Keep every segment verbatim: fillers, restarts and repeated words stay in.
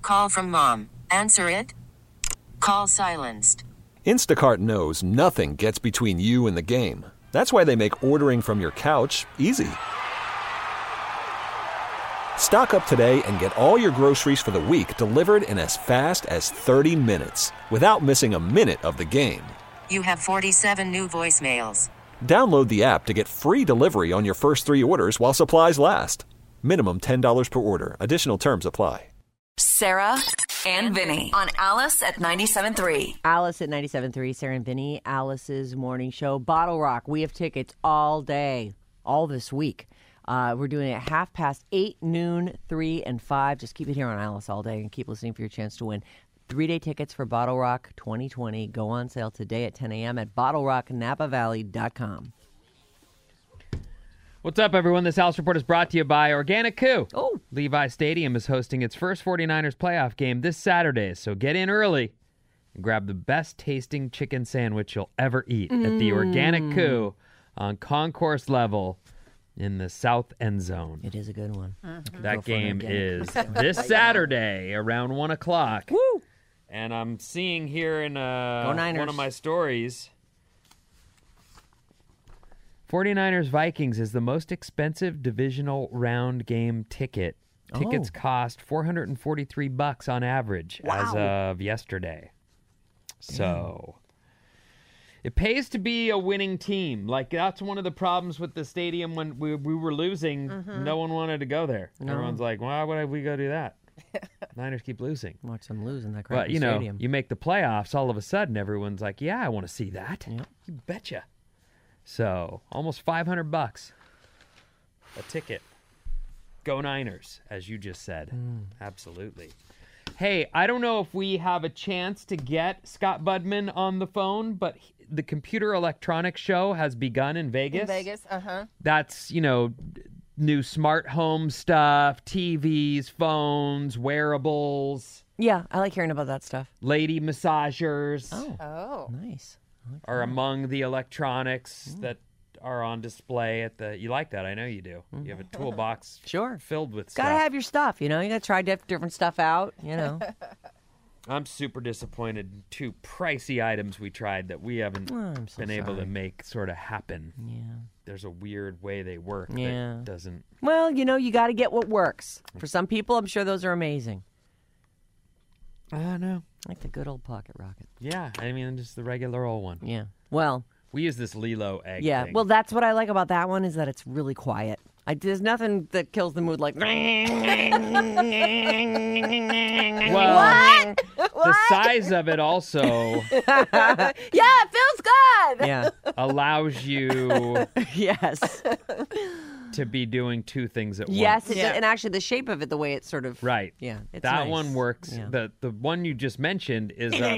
Call from mom. Answer it. Call silenced. Instacart knows nothing gets between you and the game. That's why they make ordering from your couch easy. Stock up today and get all your groceries for the week delivered in as fast as thirty minutes without missing a minute of the game. You have forty-seven new voicemails. Download the app to get free delivery on your first three orders while supplies last. Minimum ten dollars per order. Additional terms apply. Sarah and Vinny on Alice at ninety-seven point three. Alice at ninety-seven point three, Sarah and Vinny, Alice's morning show. Bottle Rock, we have tickets all day, all this week. Uh, we're doing it at half past eight, noon, three, and five. Just keep it here on Alice all day and keep listening for your chance to win. Three-day tickets for Bottle Rock twenty twenty go on sale today at ten a.m. at bottle rock napa valley dot com. What's up, everyone? This Alice Report is brought to you by Organic Coup. Oh. Levi Stadium is hosting its first 49ers playoff game this Saturday, so get in early and grab the best tasting chicken sandwich you'll ever eat mm. at the Organic Coup on concourse level in the south end zone. It is a good one. Mm-hmm. That game is this Saturday around one o'clock. Woo! And I'm seeing here in uh, Go Niners. one of my stories, 49ers Vikings is the most expensive divisional round game ticket. Tickets oh. cost four hundred forty-three bucks on average wow. as of yesterday. So it pays to be a winning team. Like, that's one of the problems with the stadium when we, we were losing. Mm-hmm. No one wanted to go there. No. Everyone's like, why would we go do that? Niners keep losing. Watch them lose in that crappy But, you know, stadium. you make the playoffs, all of a sudden everyone's like, yeah, I want to see that. Yep. You betcha. So, almost five hundred bucks a ticket. Go Niners, as you just said. Mm. Absolutely. Hey, I don't know if we have a chance to get Scott Budman on the phone, but he, the Computer Electronics Show has begun in Vegas. In Vegas, uh-huh. That's, you know, new smart home stuff, T Vs, phones, wearables. Yeah, I like hearing about that stuff. Lady massagers. Oh, oh. nice. Like are that. among the electronics mm. that are on display at the... You like that, I know you do. Mm. You have a toolbox sure. filled with Gotta stuff. Gotta have your stuff, you know? You gotta try different stuff out, you know? I'm super disappointed in two pricey items we tried that we haven't oh, so been able sorry. to make sort of happen. Yeah. There's a weird way they work yeah. that doesn't... Well, you know, you gotta get what works. For some people, I'm sure those are amazing. I don't know. Like the good old pocket rocket. Yeah, I mean, just the regular old one. Yeah. Well... We use this Lilo egg Yeah, thing. well, that's what I like about that one is that it's really quiet. I, there's nothing that kills the mood like... Well, what? The what? size of it also... yeah, it feels good! Yeah. Allows you... yes. to be doing two things at once. Yes, it yeah. does. And actually the shape of it, the way it's sort of... Right. Yeah, it's That nice. one works. Yeah. The the one you just mentioned is a...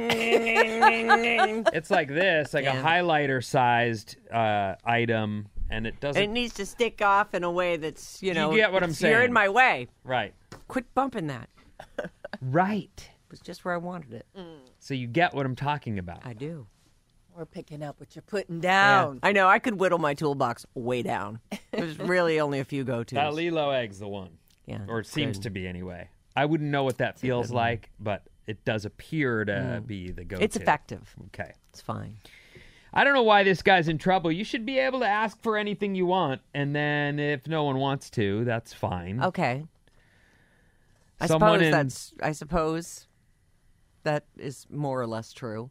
it's like this, like yeah. a highlighter-sized uh, item, and it doesn't... And it needs to stick off in a way that's, you know... You get what I'm saying. You're in my way. Right. Quit bumping that. Right. It was just where I wanted it. Mm. So you get what I'm talking about. I do. We're picking up what you're putting down. Yeah. I know. I could whittle my toolbox way down. There's really only a few go-tos. That Lilo egg's the one. Yeah. Or it seems good. to be anyway. I wouldn't know what that It's feels like, but it does appear to Mm. be the go-to. It's effective. Okay. It's fine. I don't know why this guy's in trouble. You should be able to ask for anything you want, and then if no one wants to, that's fine. Okay. I Someone suppose in- that's. I suppose that is more or less true.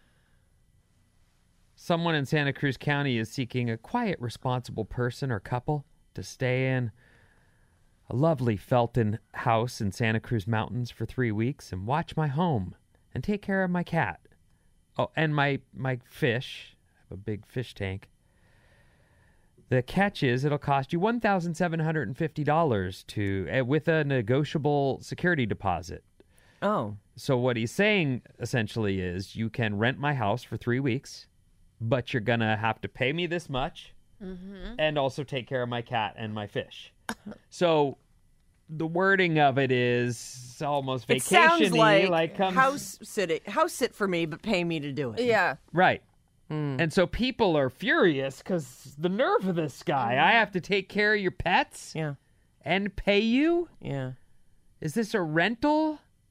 Someone in Santa Cruz County is seeking a quiet, responsible person or couple to stay in a lovely Felton house in Santa Cruz Mountains for three weeks and watch my home and take care of my cat. Oh, and my, my fish. I have a big fish tank. The catch is it'll cost you one thousand seven hundred fifty dollars to uh, with a negotiable security deposit. Oh. So what he's saying essentially is you can rent my house for three weeks, but you're going to have to pay me this much Mm-hmm. and also take care of my cat and my fish. So the wording of it is almost It sounds vacation-y. like, like comes, house sit house sit for me, but pay me to do it. Yeah. Right. Mm. And so people are furious because the nerve of this guy. I have to take care of your pets Yeah. and pay you? Yeah. Is this a rental?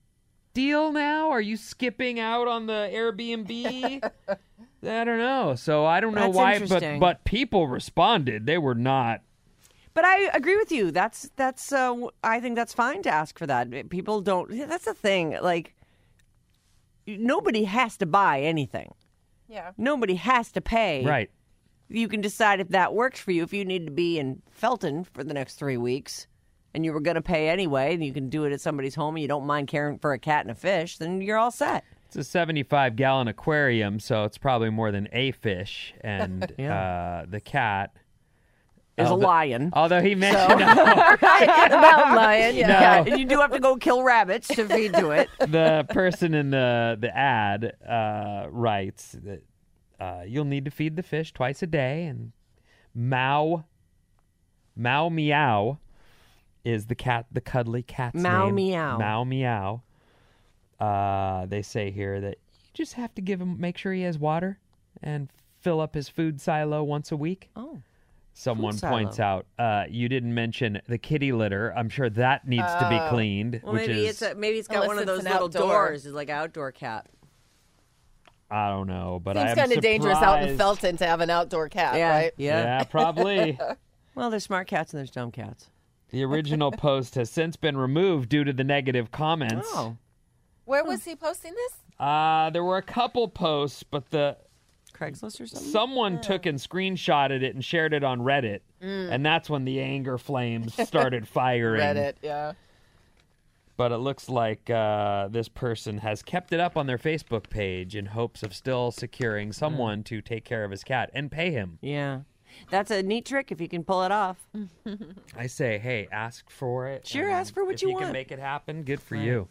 deal now? Are you skipping out on the Airbnb? I don't know. So I don't know That's why, but interesting. but people responded. They were not. But I agree with you. That's that's. Uh, I think that's fine to ask for that. People don't. That's the thing. Like, nobody has to buy anything. Yeah. Nobody has to pay. Right. You can decide if that works for you. If you need to be in Felton for the next three weeks, and you were going to pay anyway, and you can do it at somebody's home, and you don't mind caring for a cat and a fish, then you're all set. It's a seventy-five gallon aquarium, so it's probably more than a fish. And Yeah. uh, the cat Is a although- lion. Although he mentioned no, Mountain lion. Yeah. No. Yeah, and you do have to go kill rabbits to feed to it. the person in the the ad uh, writes that uh, you'll need to feed the fish twice a day, and Mao Mao Meow is the cat, the cuddly cat's Mao name. Meow. Mao Meow. Uh, they say here that you just have to give him, make sure he has water, and fill up his food silo once a week. Oh. Someone Food points silo. out uh, you didn't mention the kitty litter. I'm sure that needs to be cleaned. Well, which maybe is, it's a, maybe it's got Unless one of it's those an little outdoor. doors. It's like an outdoor cat. I don't know, but Seems I'm kind of dangerous out in surprised. Felton to have an outdoor cat, Yeah, right? yeah. Yeah, probably. Well, there's smart cats and there's dumb cats. The original post has since been removed due to the negative comments. Oh, Where was he posting this? Uh, there were a couple posts, but the Craigslist or something. someone took and screenshotted it and shared it on Reddit, and that's when the anger flames started firing. Reddit, yeah. But it looks like uh, this person has kept it up on their Facebook page in hopes of still securing someone to take care of his cat and pay him. Yeah, that's a neat trick if you can pull it off. I say, hey, ask for it. Sure, and ask for what if you you want. can make it happen, good for you.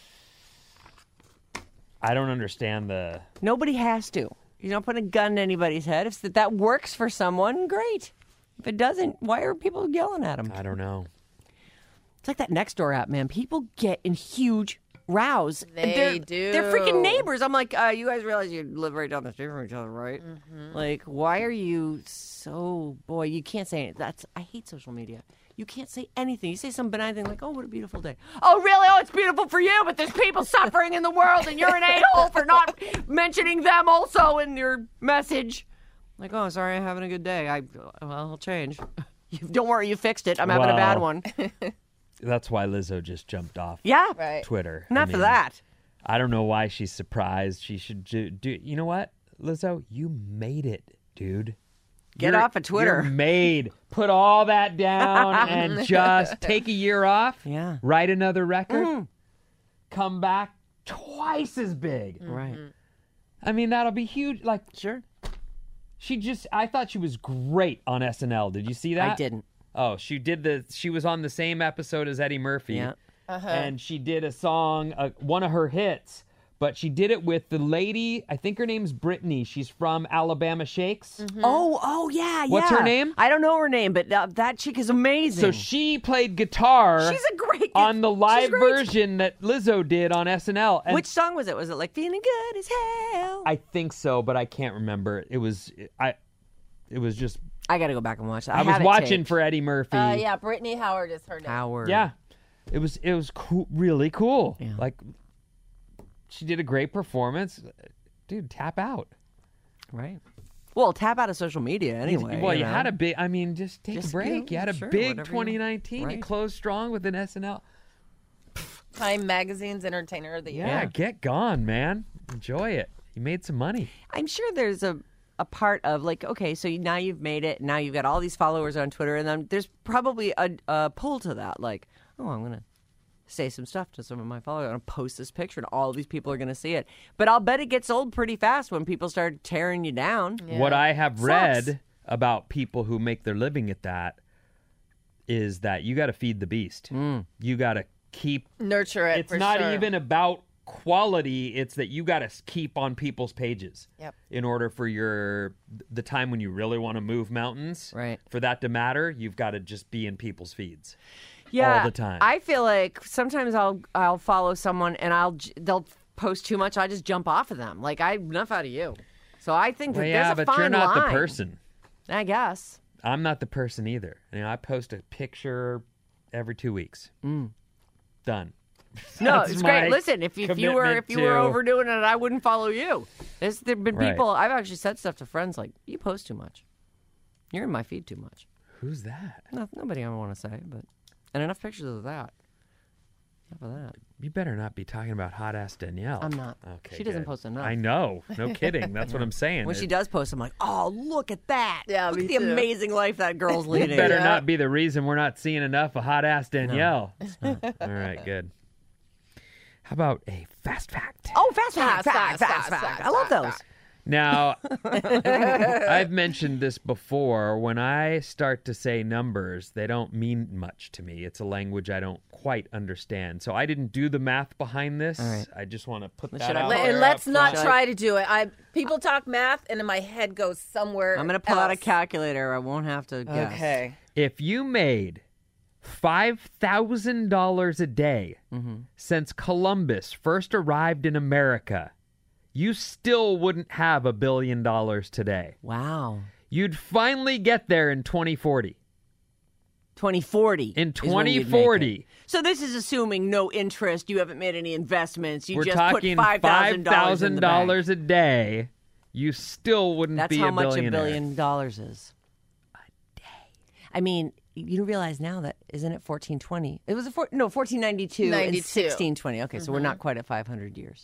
I don't understand the... Nobody has to. You don't put a gun to anybody's head. If that, that works for someone, great. If it doesn't, why are people yelling at them? I don't know. It's like that Nextdoor app, man. People get in huge rows. They they're, do. They're freaking neighbors. I'm like, uh, you guys realize you live right down the street from each other, right? Mm-hmm. Like, why are you so... Boy, you can't say anything. That's, I hate social media. You can't say anything. You say some benign thing like, oh, what a beautiful day. Oh, really? Oh, it's beautiful for you, but there's people suffering in the world, and you're an a-hole for not mentioning them also in your message. Like, oh, sorry, I'm having a good day. I, well, I'll change. Don't worry, you fixed it. I'm having a bad Wow. one. That's why Lizzo just jumped off Yeah. Right. Twitter. Enough I of mean, that. I don't know why she's surprised. She should do, do you know what, Lizzo? You made it, dude. Get You're- off of Twitter. You're made. Put all that down and just take a year off. Yeah. Write another record. Mm. Come back twice as big. Right. I mean, that'll be huge. Like, Sure. she just, I thought she was great on S N L. Did you see that? I didn't. Oh, she did the, she was on the same episode as Eddie Murphy. Yeah. And she did a song, uh, one of her hits, but she did it with the lady, I think her name's Brittany. She's from Alabama Shakes. Oh, oh, yeah, yeah. What's her name? I don't know her name, but uh, that chick is amazing. So she played guitar She's a great... on the she's live great. version that Lizzo did on S N L. And Which song was it? Was it like Feeling Good as Hell? I think so, but I can't remember. It was I. It was just I got to go back and watch that. I, I, was have it watching taped. for Eddie Murphy. Uh, yeah, Brittany Howard is her name. Howard. Yeah, it was it was cool, really cool. Yeah. Like she did a great performance. Dude, tap out. Right. Well, tap out of social media anyway. well, you, know? had a big. I mean, just take Just, a break. you know, you had a sure, big whatever you- twenty nineteen. You right. closed strong with an S N L. Time Magazine's Entertainer of the Year. Yeah, get gone, man. Enjoy it. You made some money. I'm sure there's a a part of like, okay, so you, now you've made it. Now you've got all these followers on Twitter, and then there's probably a, a pull to that. Like, oh, I'm gonna say some stuff to some of my followers. I'm gonna post this picture, and all these people are gonna see it. But I'll bet it gets old pretty fast when people start tearing you down. Yeah. What I have Sucks. read about people who make their living at that is that you got to feed the beast. Mm. You got to keep. Nurture it. It's for not sure. even about quality. It's that you got to keep on people's pages. Yep. In order for your the time when you really want to move mountains, Right. For that to matter, you've got to just be in people's feeds. Yeah, all the time. I feel like sometimes I'll I'll follow someone and I'll j- they'll post too much. I just jump off of them. Like I enough out of you. So I think that Well, yeah, there's a but fine you're not line. the person. I guess. I'm not the person either. You know, I post a picture every two weeks. Mm. Done. No, That's it's great. my Listen, if, if you were commitment if you were to- overdoing it, I wouldn't follow you. There's there've been Right. people. I've actually said stuff to friends like, "You post too much. You're in my feed too much." Who's that? No, nobody I want to say, but and enough pictures of that. Enough of that. You better not be talking about hot ass Danielle. I'm not. Okay. She doesn't good. post enough. I know. No kidding. That's what I'm saying. When she It- does post, I'm like, "Oh, look at that! Yeah, look me at the too. amazing life that girl's It leading." better Yeah. not be the reason we're not seeing enough of hot ass Danielle. All right, good. How about a fast fact? Oh, fast fact, Fast, fast, fast, fast, fast, fact. fast, I love fast, those. fast. Now, I've mentioned this before. When I start to say numbers, they don't mean much to me. It's a language I don't quite understand. So I didn't do the math behind this. All right. I just want to put Should that I out pull- there And let's up not front. try to do it. I people talk math, and then my head goes somewhere. I'm gonna pull out a else. calculator. I won't have to guess. Okay. If you made five thousand dollars a day since Columbus first arrived in America, you still wouldn't have a billion dollars today. Wow. You'd finally get there in twenty forty. twenty forty. In is when you'd make twenty forty. it. So this is assuming no interest. You haven't made any investments. You We're just talking put five thousand dollars five thousand dollars a day. You still wouldn't That's be how a much a billionaire. billion dollars is. A day. I mean, you realize now that isn't it fourteen twenty? It was a four, no fourteen ninety-two and ninety-two. sixteen twenty. Okay, so we're not quite at five hundred years.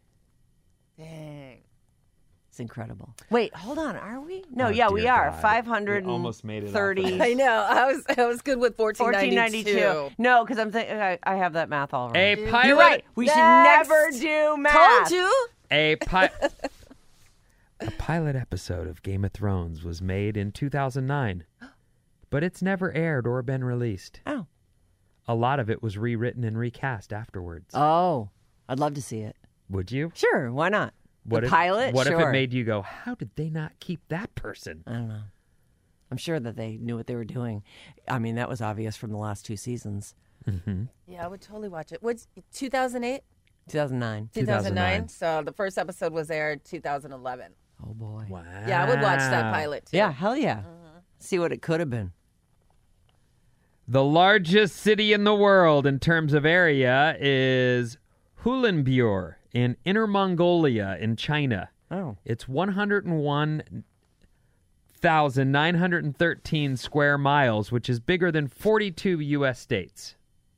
Dang. It's incredible. Wait, hold on. Are we? No, Oh, yeah, we dear are. God. Five hundred We almost made it off of thirty. this. I know. I was I was good with fourteen fourteen ninety-two. ninety-two. No, because I'm thinking I, I have that math all wrong. A pilot. You're right. We Next. should never do math. Told you. A, pi- a pilot episode of Game of Thrones was made in two thousand nine, but it's never aired or been released. Oh. A lot of it was rewritten and recast afterwards. Oh, I'd love to see it. Would you? Sure, why not? What the if, pilot? What sure. if it made you go, how did they not keep that person? I don't know. I'm sure that they knew what they were doing. I mean, that was obvious from the last two seasons. Yeah, I would totally watch it. What's two thousand eight? two thousand nine. two thousand nine. two thousand nine. So the first episode was aired two thousand eleven. Oh, boy. Wow. Yeah, I would watch that pilot too. Yeah, hell yeah. See what it could have been. The largest city in the world in terms of area is Ulaanbaatar in Inner Mongolia in China. Oh. It's one hundred one thousand nine hundred thirteen square miles, which is bigger than forty-two U S states.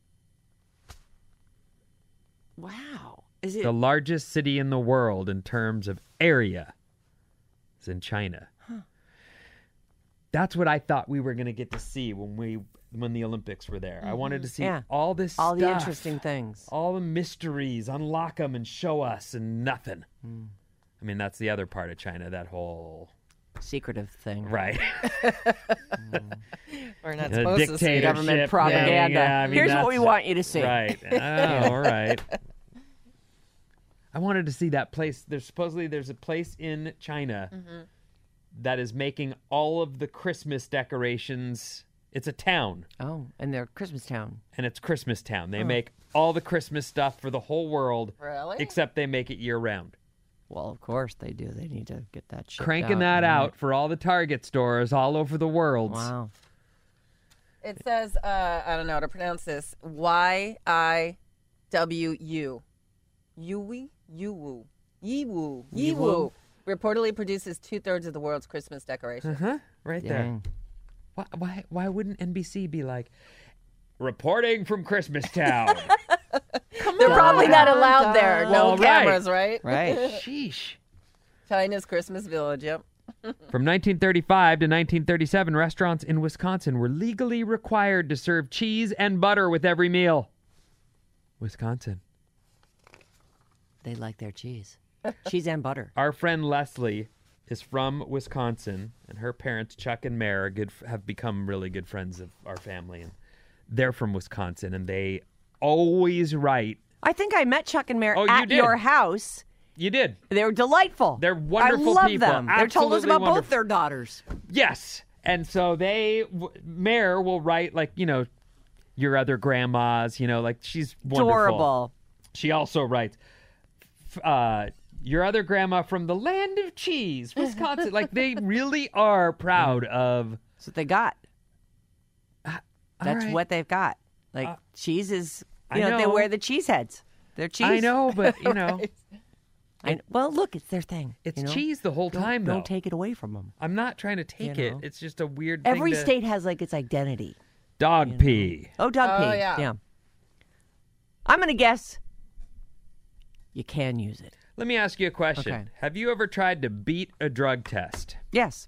Wow. Is it? The largest city in the world in terms of area is in China. That's what I thought we were going to get to see when we when the Olympics were there. I wanted to see Yeah. all this all the stuff, interesting things. all the mysteries, unlock them and show us, and nothing. I mean, that's the other part of China, that whole Secretive thing. right We're not The supposed to see dictator- it. Government Leadership propaganda. thing, yeah, I mean, Here's what we that's- want you to see. right. Oh, all right. I wanted to see that place. There's supposedly there's a place in China that is making all of the Christmas decorations. It's a town, Oh, and their Christmas town. and it's Christmas Town. They make all the Christmas stuff for the whole world, Really? except they make it year round. Well, of course they do. They need to get that shit Cranking that out for all the Target stores all over the world. Wow. It says, uh, I don't know how to pronounce this. Y I W U. Yui? Yuwu. Yiwu. Yiwu. Reportedly produces two thirds of the world's Christmas decorations. Huh? Right there. Dang. Why, why? Why wouldn't N B C be like reporting from Christmas Town? They're probably not allowed there. No Well, right. cameras, right? Right. Sheesh. China's Christmas village, yep. From nineteen thirty-five to nineteen thirty-seven, restaurants in Wisconsin were legally required to serve cheese and butter with every meal. Wisconsin. They like their cheese. Cheese and butter. Our friend Leslie is from Wisconsin, and her parents, Chuck and Mare, are good, have become really good friends of our family. And they're from Wisconsin, and they always write. I think I met Chuck and Mary Oh, you at did. your house. You did. They were delightful. They're wonderful I love people. them. They told us Absolutely about both wonderful. their daughters. Yes. And so they, w- Mare will write, like, you know, your other grandmas, you know, like she's wonderful. Adorable. She also writes, f- uh, your other grandma from the land of cheese, Wisconsin. Like, they really are proud of. That's what they got. All That's right. what they've got. Like, cheese is I You know, they know. wear the cheese heads. They're cheese. I know, but you know, I, well, look, it's their thing. it's you know? cheese the whole Don't, time, though. don't take it away from them. I'm not trying to take You it. know. It's just a weird thing Every to- state has like its identity. Dog pee. Oh, dog Oh, pee. yeah. I'm going to guess you can use it. Let me ask you a question. Okay. Have you ever tried to beat a drug test? Yes.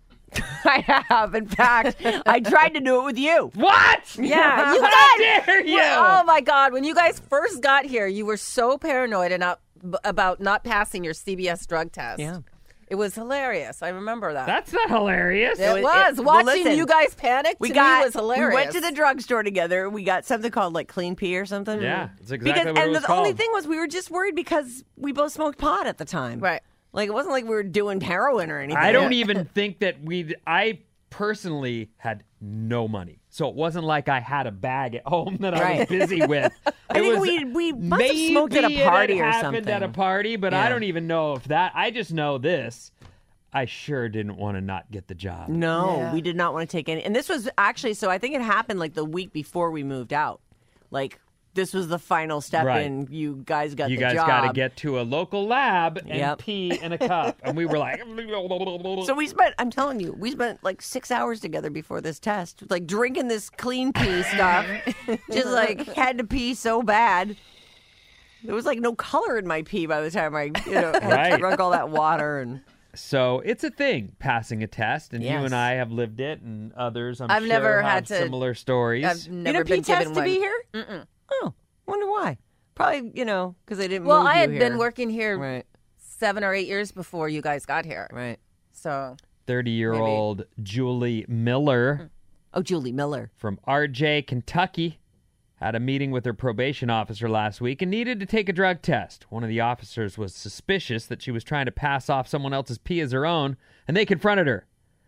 I have. In fact, I tried to do it with you. What? Yeah, you How did. dare you? Well, oh my God! When you guys first got here, you were so paranoid and not, b- about not passing your C B S drug test. Yeah. It was hilarious. I remember that. That's not hilarious. it was- was. it- well, Watching listen, you guys panic We to got. me was hilarious. We went to the drugstore together. We got something called like clean pee or something. Yeah, it's exactly because, what it and was the only called. thing was we were just worried because we both smoked pot at the time. Right. Like it wasn't like we were doing heroin or anything. I don't even think that we. I personally had no money, so it wasn't like I had a bag at home that I Right. was busy with. It I think was, we- we must have maybe smoked at a it had party or happened at a something. party, but I Yeah. don't even know if that. I just know this. I sure didn't want to not get the job. No, Yeah. we did not want to take any. And this was actually, so I think it happened like the week before we moved out. Like this was the final step Right. in. You guys got You the guys job. got to get to a local lab and Yep. pee in a cup, and we were like, So we spent, I'm telling you, we spent like six hours together before this test, like drinking this clean pee stuff. Just like had to pee so bad. There was like no color in my pee by the time I, you know, had Right. drunk all that water. And So it's a thing, passing a test, and you Yes. and I have lived it, and others, I'm I've sure, never have had to- similar stories. I've you never didn't pee been given test to one. be here? Mm-mm. Oh, wonder why. Probably, you know, because they didn't Well, move I you had here. been working here Right, seven or eight years before you guys got here. right. So thirty-year-old Julie Miller Oh, Julie Miller. from R J, Kentucky, had a meeting with her probation officer last week and needed to take a drug test. One of the officers was suspicious that she was trying to pass off someone else's pee as her own, and they confronted her.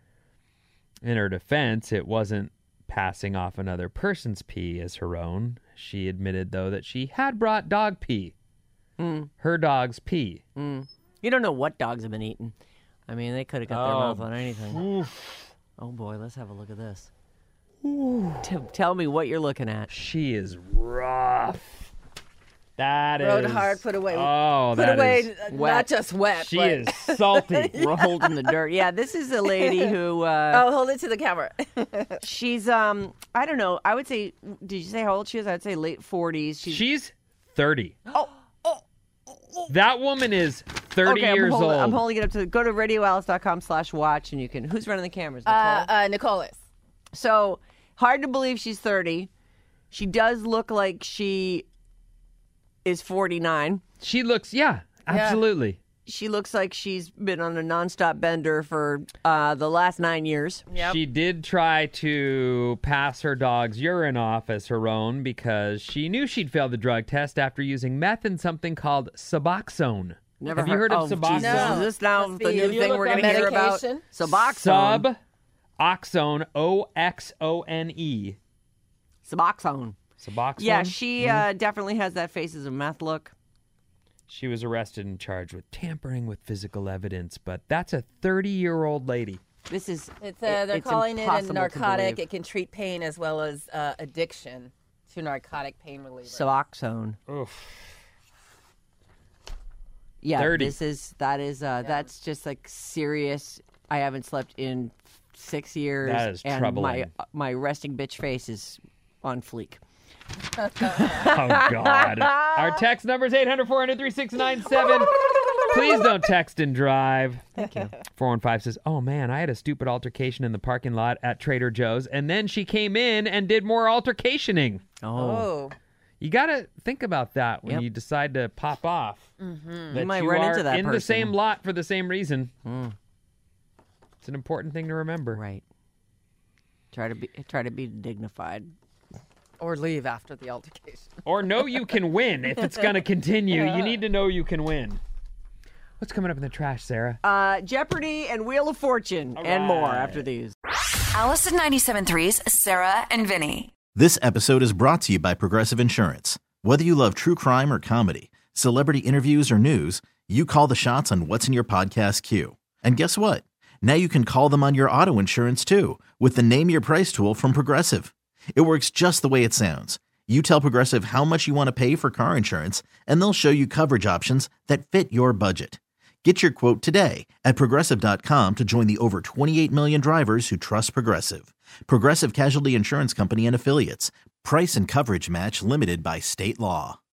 In her defense, it wasn't passing off another person's pee as her own. She admitted, though, that she had brought dog pee. Her dog's pee. You don't know what dogs have been eating. I mean, they could have got their Oh, mouth on anything. Oh boy, let's have a look at this. T- tell me what you're looking at. She is rough. That is. rode hard, put away. Oh, put that away, is- uh, wet. not just wet. She but... is salty. Rolled in the dirt. Yeah, this is a lady who uh, Oh, hold it to the camera. she's um I don't know. I would say, did you say how old she is? I'd say late forties. She's, She's thirty. That woman is thirty okay, years I'm holding, old. I'm holding it up to go to radio alice dot com slash watch and you can. Who's running the cameras? Nicole? uh, uh, Nicholas. So hard to believe she's thirty. She does look like she is forty-nine. She looks, yeah, absolutely. She looks like she's been on a nonstop bender for uh, the last nine years. Yep. She did try to pass her dog's urine off as her own because she knew she'd failed the drug test after using meth in something called Suboxone. Never Have you heard of oh, Suboxone? Jesus. No. Is this now Must the be- new If you thing look we're up going to hear about? medication. Suboxone. Suboxone, O X O N E. Suboxone. Suboxone? Yeah, she uh, definitely has that faces of meth look. She was arrested and charged with tampering with physical evidence, but that's a thirty-year-old lady. This is. It's uh, it- they're it's calling it a impossible to narcotic. believe. It can treat pain as well as uh, addiction to narcotic pain reliever. Suboxone. Oof. Yeah, thirty. this is that is uh, that's just like serious. I haven't slept in six years. That is and troubling. My my resting bitch face is on fleek. Oh, God. Our text number is eight hundred, four hundred, thirty-six ninety-seven. Please don't text and drive. Thank you. four one five says, oh, man, I had a stupid altercation in the parking lot at Trader Joe's, and then she came in and did more altercationing. Oh, Oh, You got to think about that when Yep. you decide to pop off. Mm-hmm. That You might you run are into that in the person. same lot for the same reason. It's an important thing to remember. right. Try to be try to be dignified. or leave after the altercation. Or know you can win if it's going to continue. You need to know you can win. What's coming up in the trash, Sarah? Uh, Jeopardy and Wheel of Fortune and more right. after these. Alice at ninety-seven point three's Sarah and Vinny. This episode is brought to you by Progressive Insurance. Whether you love true crime or comedy, celebrity interviews or news, you call the shots on what's in your podcast queue. And guess what? Now you can call them on your auto insurance too with the Name Your Price tool from Progressive. It works just the way it sounds. You tell Progressive how much you want to pay for car insurance, and they'll show you coverage options that fit your budget. Get your quote today at Progressive dot com to join the over twenty-eight million drivers who trust Progressive. Progressive Casualty Insurance Company and Affiliates. Price and coverage match limited by state law.